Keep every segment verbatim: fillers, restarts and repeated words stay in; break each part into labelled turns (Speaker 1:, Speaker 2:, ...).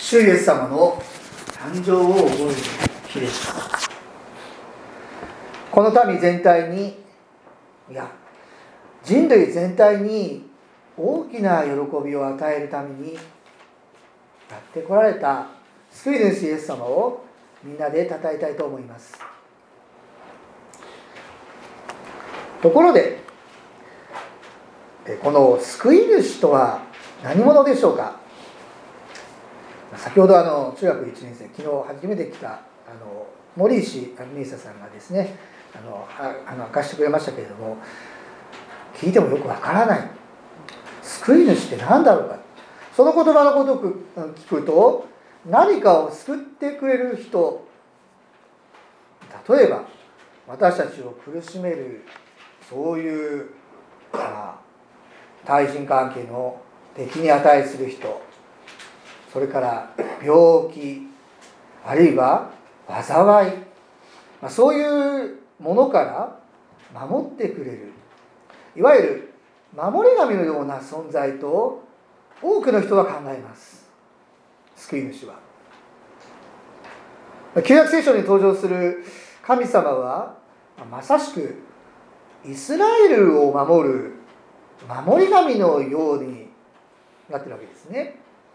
Speaker 1: 主イエス様の誕生を覚える日です。この民全体に、いや人類全体に大きな喜びを与えるためにやってこられた救い主イエス様をみんなで称えたいと思います。ところでこの救い主とは何者でしょうか。先ほどあの中学いちねん生、昨日初めて来たあの森石美沙さんがですねあのあの明かしてくれましたけれども、聞いてもよくわからない、救い主って何だろうか。その言葉のことを聞くと、何かを救ってくれる人、例えば私たちを苦しめるそういう、まあ、対人関係の敵に値する人、それから病気、あるいは災い、まあ、そういうものから守ってくれる、いわゆる守り神のような存在と多くの人は考えます。救い主は旧約聖書に登場する神様はまさしくイスラエルを守る守り神のようになっているわけですね。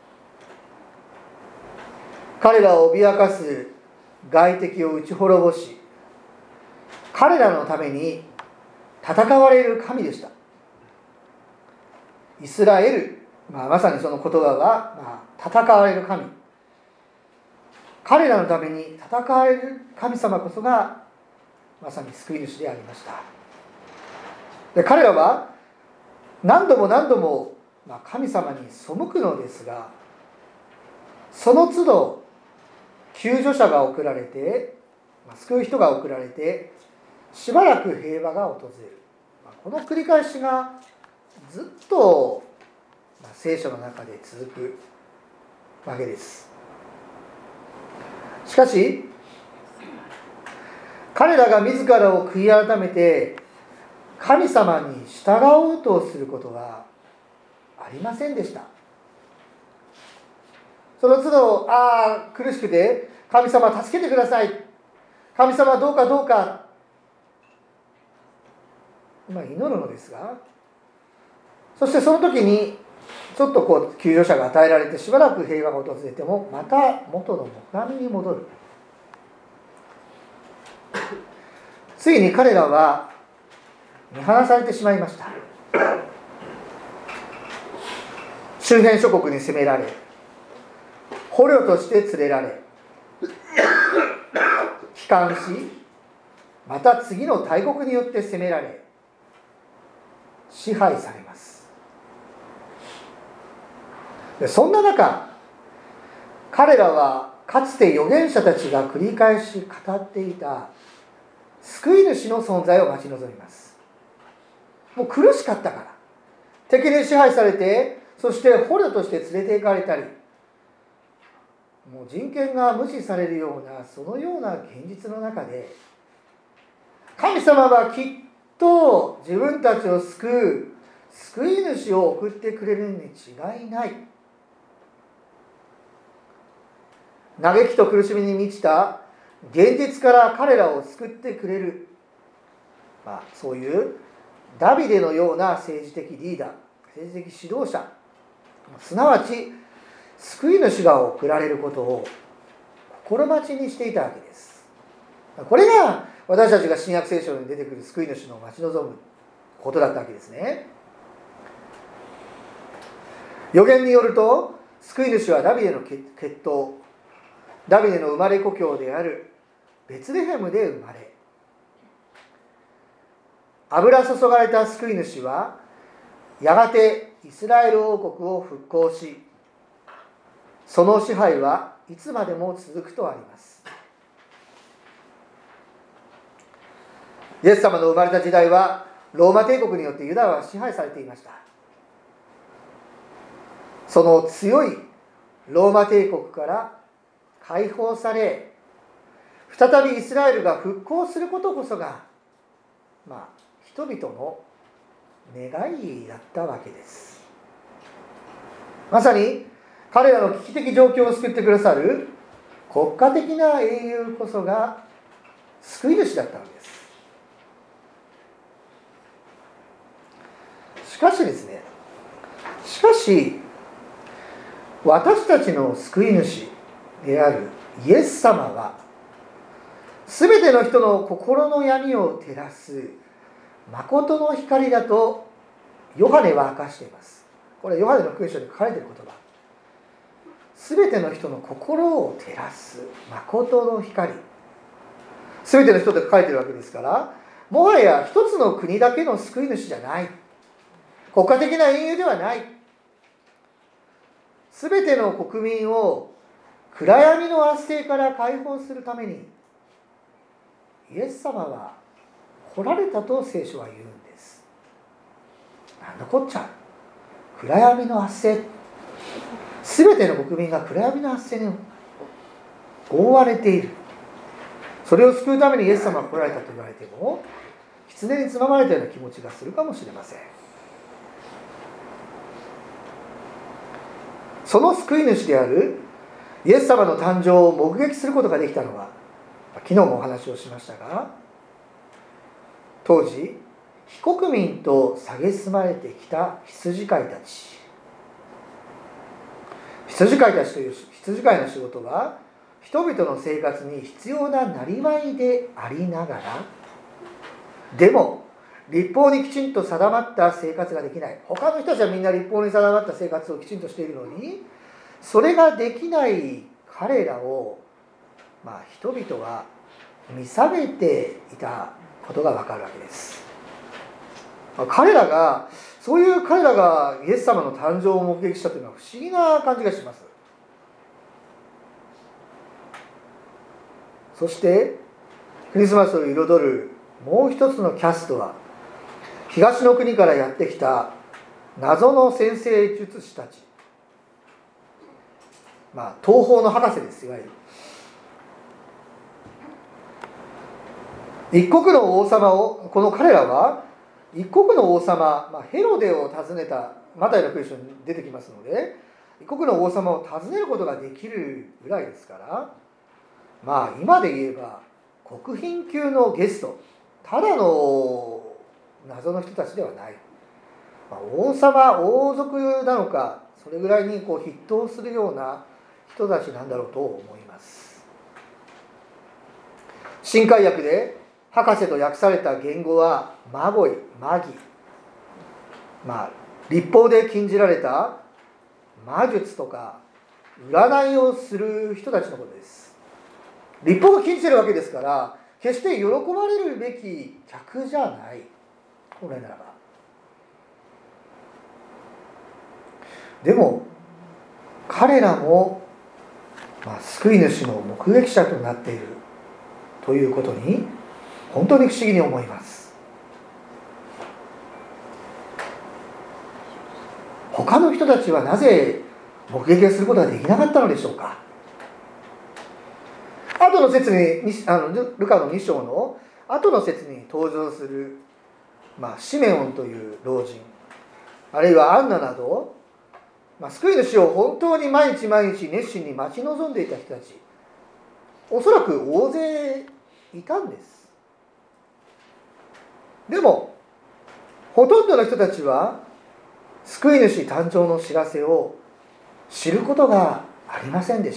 Speaker 1: 彼らを脅かす外敵を打ち滅ぼし、彼らのために戦われる神でした。イスラエル、まあ、まさにその言葉は、まあ、戦われる神、彼らのために戦われる神様こそがまさに救い主でありました。で彼らは何度も何度も、まあ、神様に背くのですが、その都度救助者が送られて、まあ、救う人が送られて、しばらく平和が訪れる、まあ、この繰り返しがずっと、まあ、聖書の中で続くわけです。しかし彼らが自らを悔い改めて神様に従おうとすることはありませんでした。その都度、ああ苦しくて神様助けてください、神様どうかどうか、まあ、祈るのですが、そしてその時にちょっとこう救助者が与えられてしばらく平和が訪れても、また元の黙みに戻る。ついに彼らは見放されてしまいました。周辺諸国に攻められ、捕虜として連れられ、帰還し、また次の大国によって攻められ、支配されます。でそんな中、彼らはかつて預言者たちが繰り返し語っていた救い主の存在を待ち望みます。もう苦しかったから、敵に支配されて、そして捕虜として連れて行かれたり、もう人権が無視されるようなそのような現実の中で、神様はきっと自分たちを救う救い主を送ってくれるに違いない、嘆きと苦しみに満ちた現実から彼らを救ってくれる、まあ、そういうダビデのような政治的リーダー、政治的指導者、すなわち救い主が送られることを心待ちにしていたわけです。これが私たちが新約聖書に出てくる救い主の待ち望むことだったわけですね。預言によると、救い主はダビデの血統、ダビデの生まれ故郷であるベツレヘムで生まれ、油注がれた救い主はやがてイスラエル王国を復興し、その支配はいつまでも続くとあります。イエス様の生まれた時代はローマ帝国によってユダは支配されていました。その強いローマ帝国から解放され、再びイスラエルが復興することこそが、まあ、人々の願いだったわけです。まさに彼らの危機的状況を救ってくださる国家的な英雄こそが救い主だったのです。しかしですね、しかし私たちの救い主であるイエス様は、すべての人の心の闇を照らす誠の光だとヨハネは明かしています。これはヨハネの福音書に書かれている言葉。すべての人の心を照らす誠の光。すべての人と書かれているわけですから、もはや一つの国だけの救い主じゃない。国家的な英雄ではない。すべての国民を暗闇の圧政から解放するために、イエス様は来られたと聖書は言うんです。なんだこっちゃ。暗闇の圧政。すべての国民が暗闇の圧政に覆われている。それを救うためにイエス様が来られたと言われても、狐につままれたような気持ちがするかもしれません。その救い主であるイエス様の誕生を目撃することができたのは、昨日もお話をしましたが、当時非国民と蔑まれてきた羊飼いたち。羊飼いたちという羊飼いの仕事は、人々の生活に必要ななりわいでありながら、でも律法にきちんと定まった生活ができない。他の人たちはみんな律法に定まった生活をきちんとしているのに、それができない彼らを、まあ、人々は見下げていたことがわかるわけです。彼らが、そういう彼らがイエス様の誕生を目撃したというのは不思議な感じがします。そしてクリスマスを彩るもう一つのキャストは、東の国からやってきた謎の先生術師たち。まあ東方の博士です。いわゆる一国の王様を、この彼らは一国の王様、まあ、ヘロデを訪ねた、マタイの福音書に出てきますので、一国の王様を訪ねることができるぐらいですから、まあ今で言えば国賓級のゲスト、ただの謎の人たちではない、まあ、王様王族なのか、それぐらいにこう筆頭するような人たちなんだろうと思います。新海訳で博士と訳された言語はマゴイ、マギ、まあ律法で禁じられた魔術とか占いをする人たちのことです。律法が禁じてるわけですから、決して喜ばれるべき客じゃない、本来ならば。でも彼らも、まあ、救い主の目撃者となっているということに本当に不思議に思います。他の人たちはなぜ目撃することができなかったのでしょうか。後の説に、あのルカのに章の後の説に登場する、まあ、シメオンという老人、あるいはアンナなど、まあ、救い主を本当に毎日毎日熱心に待ち望んでいた人たち、おそらく大勢いたんです。でもほとんどの人たちは救い主誕生の知らせを知ることがありませんでした。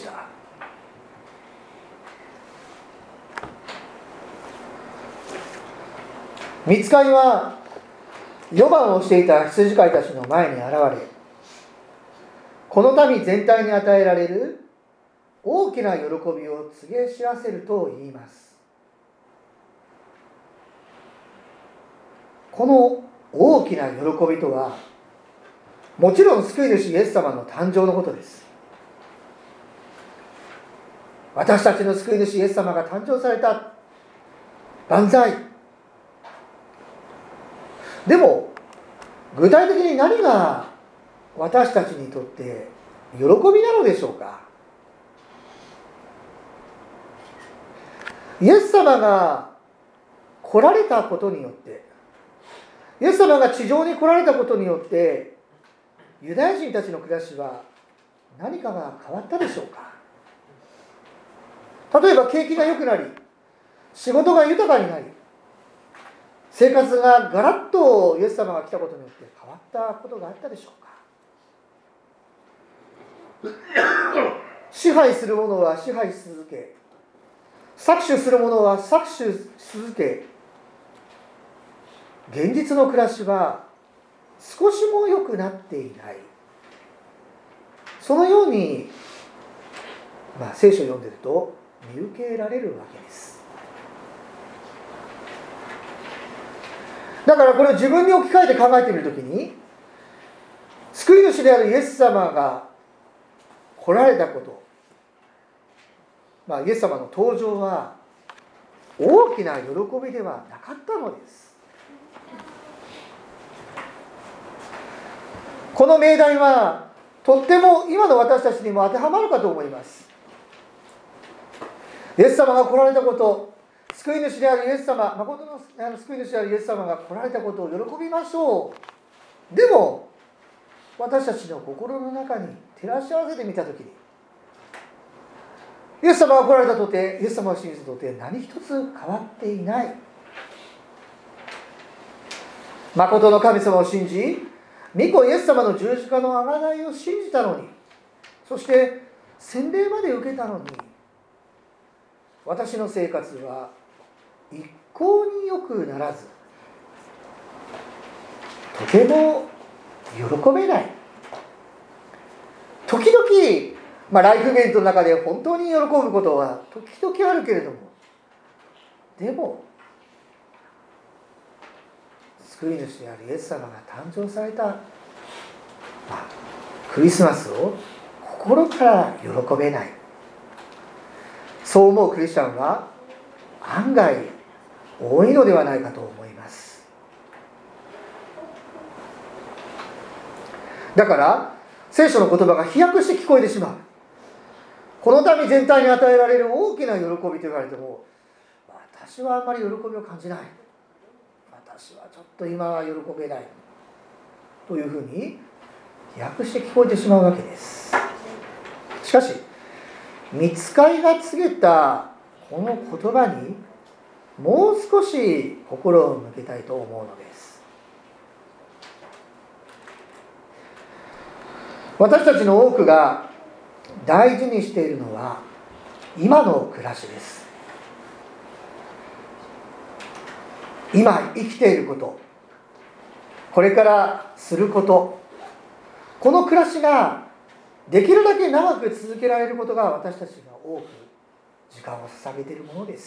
Speaker 1: 御使いは予番をしていた羊飼いたちの前に現れ、この民全体に与えられる大きな喜びを告げ知らせると言います。この大きな喜びとは、もちろん救い主イエス様の誕生のことです。私たちの救い主イエス様が誕生された、万歳。でも具体的に何が私たちにとって喜びなのでしょうか。イエス様が来られたことによって、イエス様が地上に来られたことによって、ユダヤ人たちの暮らしは何かが変わったでしょうか。例えば景気が良くなり、仕事が豊かになり、生活がガラッとイエス様が来たことによって変わったことがあったでしょうか。支配する者は支配し続け、搾取する者は搾取し続け、現実の暮らしは少しも良くなっていない。そのように、まあ、聖書を読んでいると見受けられるわけです。だからこれを自分に置き換えて考えてみるときに、救い主であるイエス様が来られたこと、まあ、イエス様の登場は大きな喜びではなかったのです。この命題はとっても今の私たちにも当てはまるかと思います。イエス様が来られたこと、救い主であるイエス様、誠の救い主であるイエス様が来られたことを喜びましょう。でも私たちの心の中に照らし合わせてみたときに、イエス様が来られたとて、イエス様を信じたとて何一つ変わっていない。誠の神様を信じ、御子イエス様の十字架の贖いを信じたのに、そして洗礼まで受けたのに、私の生活は一向に良くならず、とても喜べない。時々、まあ、ライフイベントの中で本当に喜ぶことは時々あるけれども、でも救い主であるイエス様が誕生された、まあ、クリスマスを心から喜べない。そう思うクリスチャンは案外多いのではないかと思います。だから聖書の言葉が飛躍して聞こえてしまう。この民全体に与えられる大きな喜びと言われても、私はあんまり喜びを感じない、私はちょっと今は喜べないというふうに飛躍して聞こえてしまうわけです。しかし御使いが告げたこの言葉にもう少し心を向けたいと思うのです。私たちの多くが大事にしているのは今の暮らしです。今生きていること、これからすること、この暮らしができるだけ長く続けられることが私たちが多く時間を捧げているものです。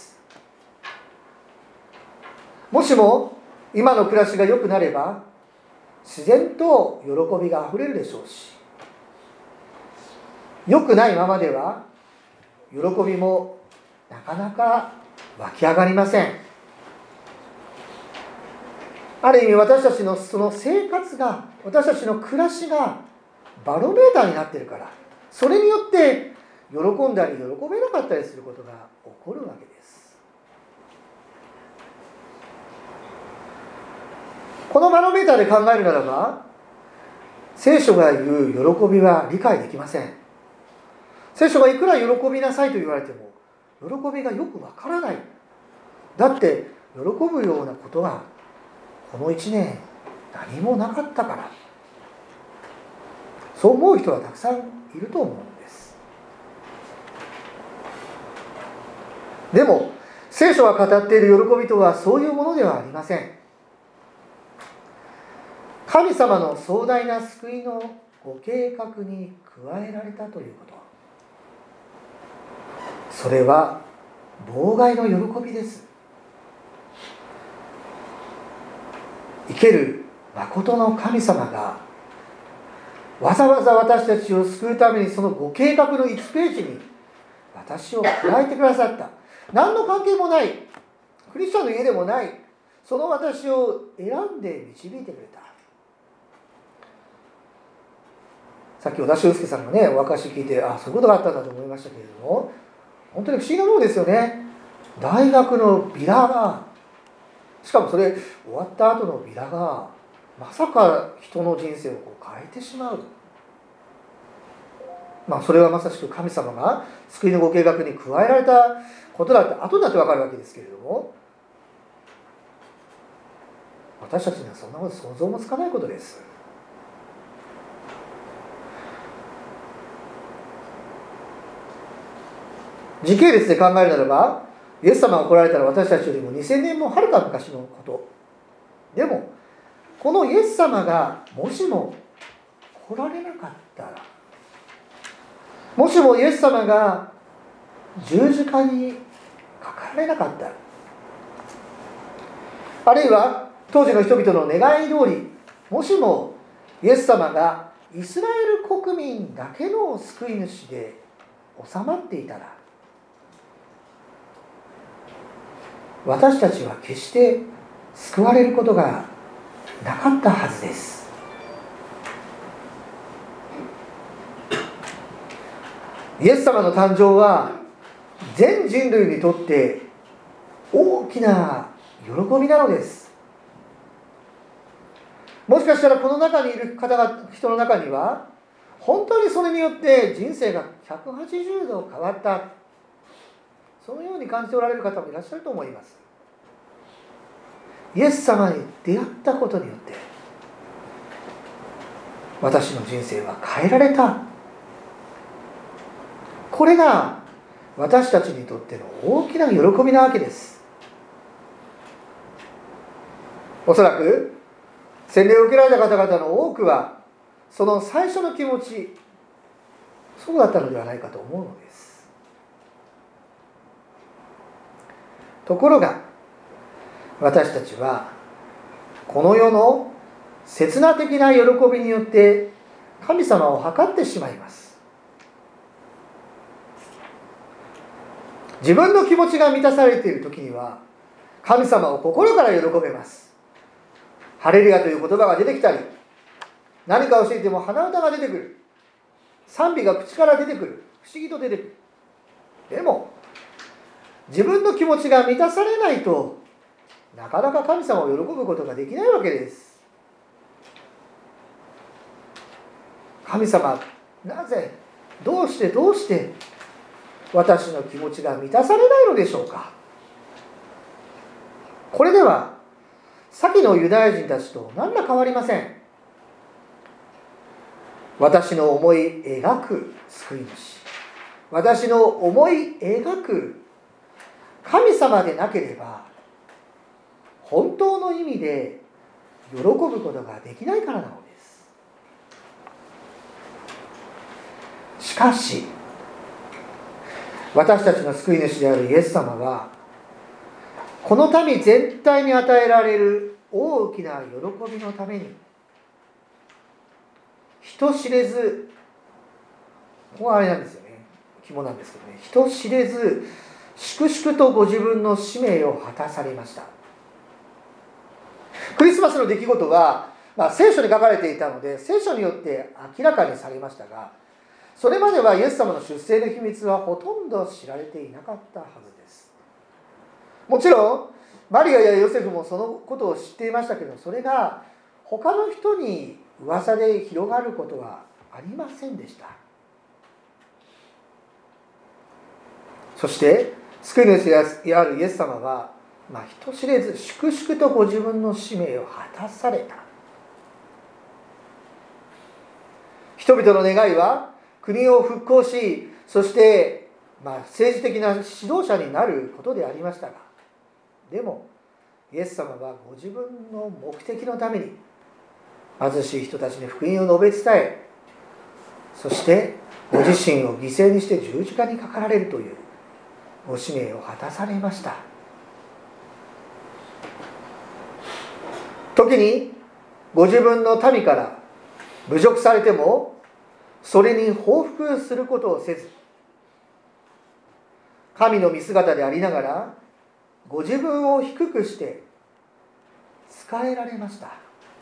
Speaker 1: もしも今の暮らしが良くなれば自然と喜びがあふれるでしょうし、良くないままでは喜びもなかなか湧き上がりません。ある意味私たちのその生活が、私たちの暮らしがバロメーターになっているから、それによって喜んだり喜べなかったりすることが起こるわけです。このバロメーターで考えるならば、聖書が言う喜びは理解できません。聖書がいくら喜びなさいと言われても喜びがよくわからない。だって喜ぶようなことがこの一年何もなかったから。そう思う人はたくさんいると思うんです。でも聖書が語っている喜びとはそういうものではありません。神様の壮大な救いのご計画に加えられたということ、それは妨害の喜びです。生ける誠の神様がわざわざ私たちを救うためにそのご計画のいちページに私を加えてくださった。何の関係もない、クリスチャンの家でもない、その私を選んで導いてくれた。さっき小田修介さんがねお証聞いて、あ、そういうことがあったんだと思いましたけれども、本当に不思議なものですよね。大学のビラが、しかもそれ終わった後のビラがまさか人の人生をこう変えてしまう。 まあ、それはまさしく神様が救いのご計画に加えられたことだって後になって分かるわけですけれども、私たちにはそんなこと想像もつかないことです。時系列で考えるならば、イエス様が来られたら私たちよりもにせんねんもはるか昔のこと。でもこのイエス様がもしも来られなかったら、もしもイエス様が十字架にかかられなかったら、あるいは当時の人々の願い通り、もしもイエス様がイスラエル国民だけの救い主で収まっていたら、私たちは決して救われることがなかったはずです。イエス様の誕生は全人類にとって大きな喜びなのです。もしかしたらこの中にいる方が人の中には本当にそれによって人生がひゃくはちじゅうど変わった、そのように感じておられる方もいらっしゃると思います。イエス様に出会ったことによって私の人生は変えられた。これが私たちにとっての大きな喜びなわけです。おそらく洗礼を受けられた方々の多くはその最初の気持ち、そうだったのではないかと思うのです。ところが私たちはこの世の刹那的な喜びによって神様を測ってしまいます。自分の気持ちが満たされている時には神様を心から喜べます。ハレルヤという言葉が出てきたり、何か教えても鼻歌が出てくる、賛美が口から出てくる、不思議と出てくる。でも自分の気持ちが満たされないとなかなか神様を喜ぶことができないわけです。神様、なぜ、どうしてどうして私の気持ちが満たされないのでしょうか。これでは先のユダヤ人たちと何ら変わりません。私の思い描く救い主、私の思い描く神様でなければ本当の意味で喜ぶことができないからなのです。しかし私たちの救い主であるイエス様はこの民全体に与えられる大きな喜びのために人知れず、ここはあれなんですよね、肝なんですけどね、人知れず粛々とご自分の使命を果たされました。クリスマスの出来事は、まあ、聖書に書かれていたので聖書によって明らかにされましたが、それまではイエス様の出生の秘密はほとんど知られていなかったはずです。もちろんマリアやヨセフもそのことを知っていましたけど、それが他の人に噂で広がることはありませんでした。そして救い主であるイエス様は、まあ、人知れず粛々とご自分の使命を果たされた。人々の願いは国を復興し、そして、まあ、政治的な指導者になることでありましたが、でもイエス様はご自分の目的のために貧しい人たちに福音を述べ伝え、そしてご自身を犠牲にして十字架にかかられるというご使命を果たされました。時にご自分の民から侮辱されてもそれに報復することをせず、神の御姿でありながらご自分を低くして仕えられました。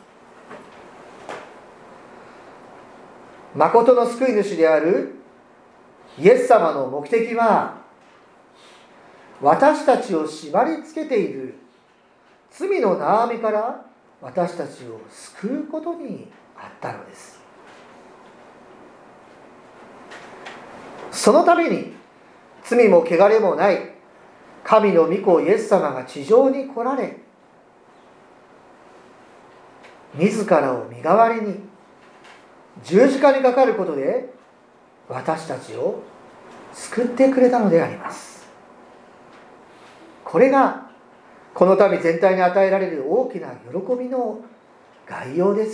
Speaker 1: 誠の救い主であるイエス様の目的は、私たちを縛り付けている罪の縄みから私たちを救うことにあったのです。 そのために罪も汚れもない神の御子イエス様が地上に来られ、自らを身代わりに十字架にかかることで私たちを救ってくれたのであります。これがこの民全体に与えられる大きな喜びの概要です。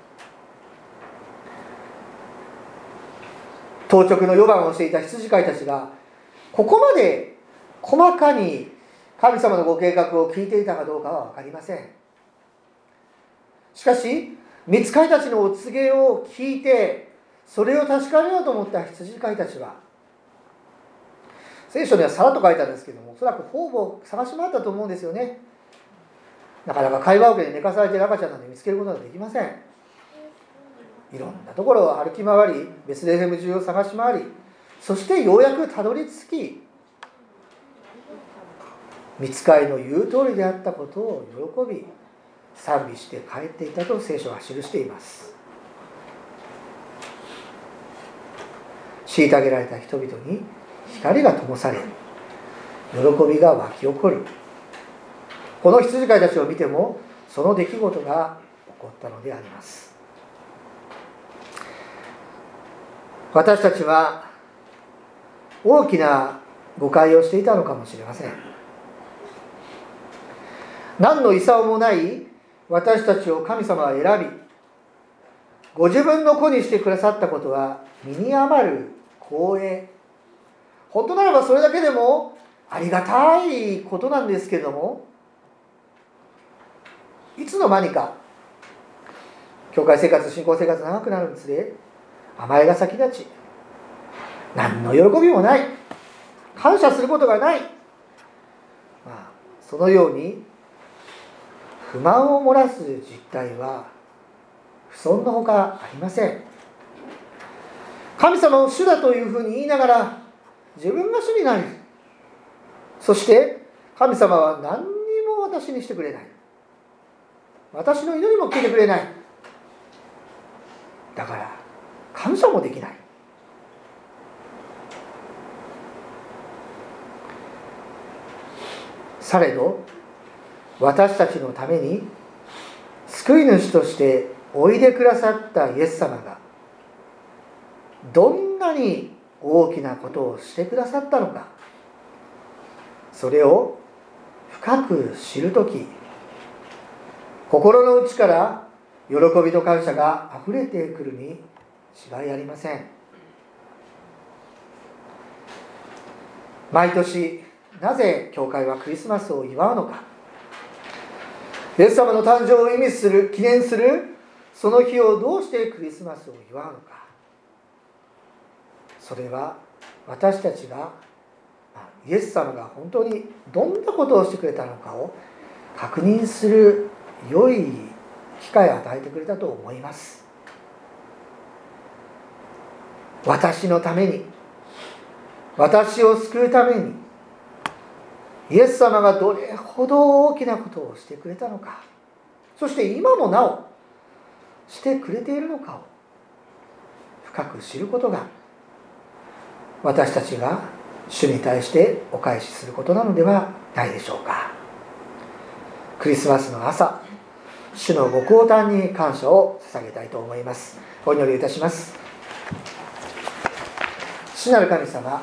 Speaker 1: 当直の予番をしていた羊飼いたちがここまで細かに神様のご計画を聞いていたかどうかは分かりません。しかし御使いたちのお告げを聞いてそれを確かめようと思った羊飼いたちは、聖書にはさらっと書いてあるんですけども、おそらく方々を探し回ったと思うんですよね。なかなか会話桶で寝かされている赤ちゃんなんて見つけることができません。いろんなところを歩き回り、ベツレヘム中を探し回り、そしてようやくたどり着き、御使いの言う通りであったことを喜び賛美して帰っていたと聖書は記しています。虐げられた人々に光が灯され、喜びが湧き起こる。この羊飼いたちを見てもその出来事が起こったのであります。私たちは大きな誤解をしていたのかもしれません。何の功もない私たちを神様は選び、ご自分の子にしてくださったことは身に余る光栄。本当ならばそれだけでもありがたいことなんですけれども、いつの間にか教会生活、信仰生活が長くなるにつれ、甘えが先立ち、何の喜びもない、感謝することがない、まあ、そのように不満を漏らす実態は不遜のほかありません。神様を主だというふうに言いながら自分が主になり、そして神様は何にも私にしてくれない、私の祈りも聞いてくれない、だから感謝もできない。されど私たちのために救い主としておいでくださったイエス様がどんなに大きなことをしてくださったのか、それを深く知るとき、心の内から喜びと感謝があふれてくるに違いありません。毎年なぜ教会はクリスマスを祝うのか。イエス様の誕生を意味する、記念するその日をどうしてクリスマスを祝うのか。それは私たちがイエス様が本当にどんなことをしてくれたのかを確認する良い機会を与えてくれたと思います。私のために、私を救うためにイエス様がどれほど大きなことをしてくれたのか、そして今もなおしてくれているのかを深く知ることが、私たちが主に対してお返しすることなのではないでしょうか。クリスマスの朝、主のご降誕に感謝を捧げたいと思います。お祈りいたします。主なる神様、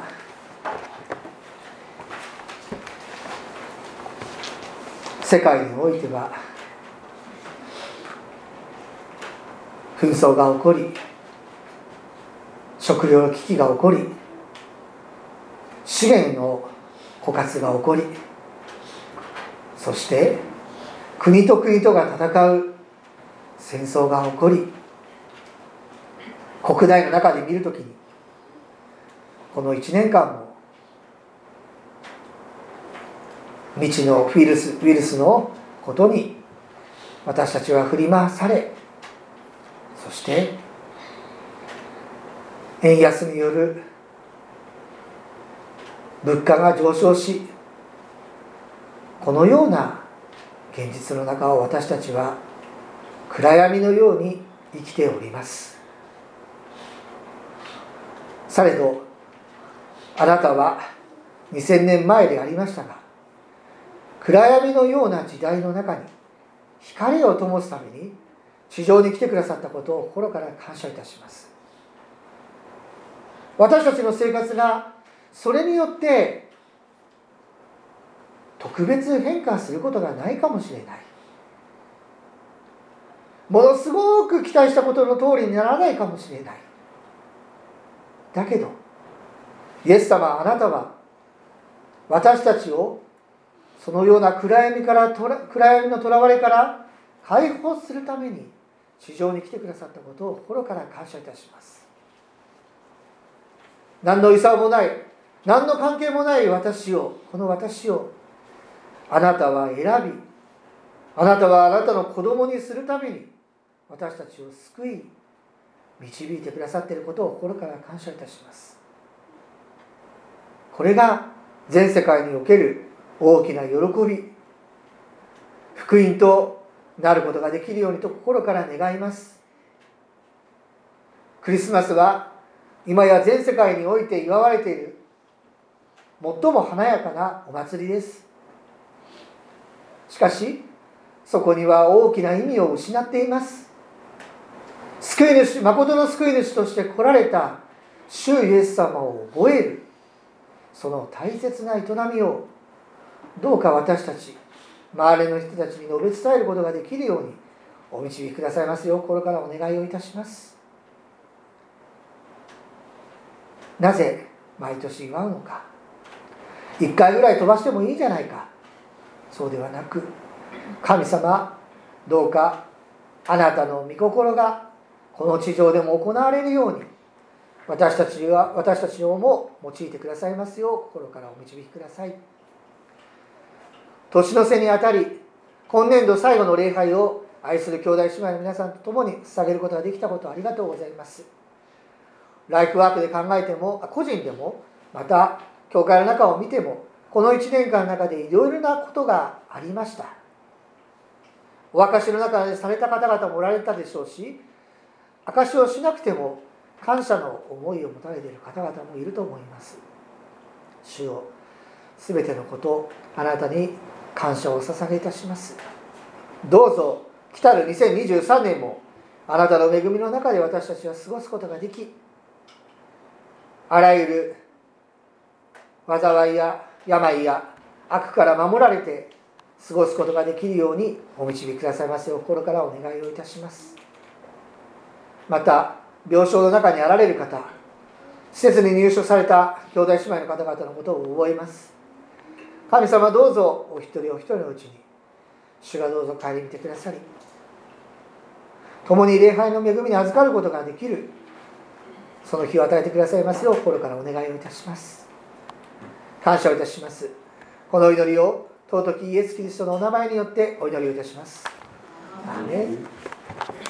Speaker 1: 世界においては紛争が起こり、食糧危機が起こり、資源の枯渇が起こり、そして国と国とが戦う戦争が起こり、国内の中で見るときにこのいちねんかんも未知のウイルス、ウイルスのことに私たちは振り回され、そして円安による物価が上昇し、このような現実の中を私たちは暗闇のように生きております。されどあなたはにせんねんまえでありましたが、暗闇のような時代の中に光を灯すために地上に来てくださったことを心から感謝いたします。私たちの生活がそれによって特別変化することがないかもしれない。ものすごく期待したことの通りにならないかもしれない。だけどイエス様、あなたは私たちをそのような暗闇から暗闇のとらわれから解放するために地上に来てくださったことを心から感謝いたします。何の遺産もない、何の関係もない私を、この私をあなたは選び、あなたはあなたの子供にするために私たちを救い導いてくださっていることを心から感謝いたします。これが全世界における大きな喜び、福音となることができるようにと心から願います。クリスマスは今や全世界において祝われている最も華やかなお祭りです。しかしそこには大きな意味を失っています。救い主、誠の救い主として来られた主イエス様を覚えるその大切な営みをどうか私たち周りの人たちに述べ伝えることができるようにお導きくださいますよう心からお願いをいたします。なぜ毎年祝うのか、いっかいぐらい飛ばしてもいいじゃないか、そうではなく、神様どうかあなたの御心がこの地上でも行われるように私たちは私たちをも用いてくださいますよう心からお導きください。年の瀬にあたり今年度最後の礼拝を愛する兄弟姉妹の皆さんと共に捧げることができたことをありがとうございます。ライフワークで考えても個人でもまた教会の中を見てもこのいちねんかんの中でいろいろなことがありました。お証しの中でされた方々もおられたでしょうし、証しをしなくても感謝の思いを持たれている方々もいると思います。主よ、すべてのことあなたに感謝をお捧げいたします。どうぞ来たるにせんにじゅうさんねんもあなたの恵みの中で私たちは過ごすことができ、あらゆる災いや病や悪から守られて過ごすことができるようにお導きくださいますよう心からお願いをいたします。また病床の中にあられる方、施設に入所された兄弟姉妹の方々のことを覚えます。神様どうぞお一人お一人のうちに主がどうぞ顧みてくださり、共に礼拝の恵みに預かることができるその日を与えてくださいますよう心からお願いをいたします。感謝をいたします。この祈りを尊きイエス・キリストのお名前によってお祈りをいたします。アーメン。